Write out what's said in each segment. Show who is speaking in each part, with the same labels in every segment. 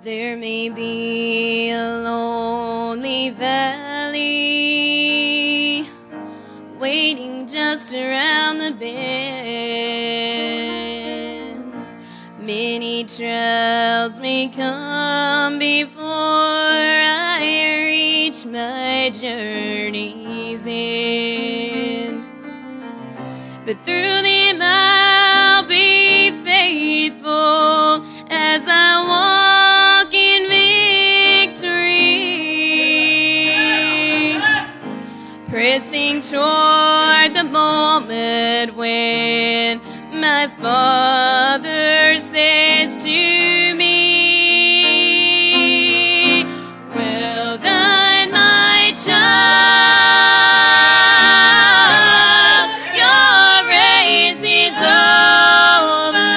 Speaker 1: There may be a lonely valley waiting just around the bend. Many trials may come before I reach my journey's end. But through them I'll be faithful as I walk in victory, pressing toward the moment when my Father says to me, "Well done, my child, your race is over.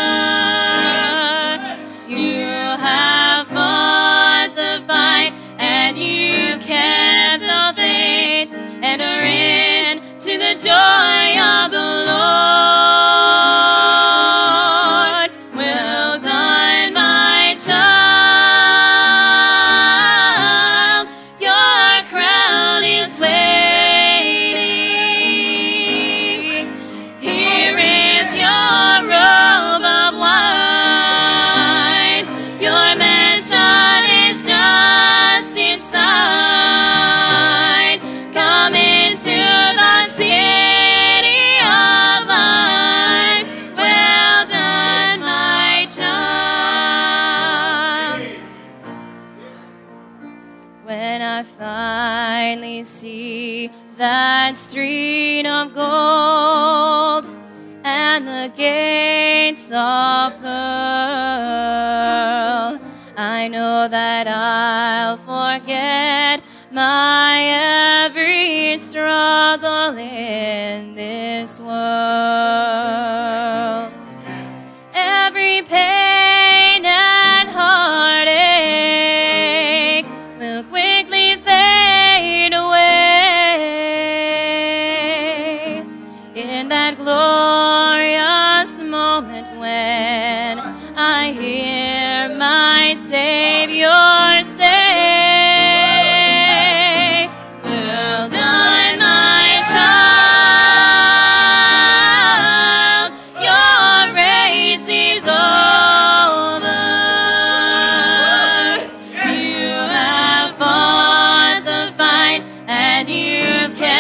Speaker 1: You have fought the fight, and you kept the faith, and are in to the joy of the Lord. Well done, my child, your crown is waiting. Here is your robe of white, your mansion is just inside. Come into the city of life. Well done, my child." When I finally see that street of gold and the gates of pearl, I know that I'll forget my every struggle in this world. Every pain and heartache will quickly fade away in that glorious moment when I hear my Savior say, "Well done, my child, your race is over. You have fought the fight, and you've kept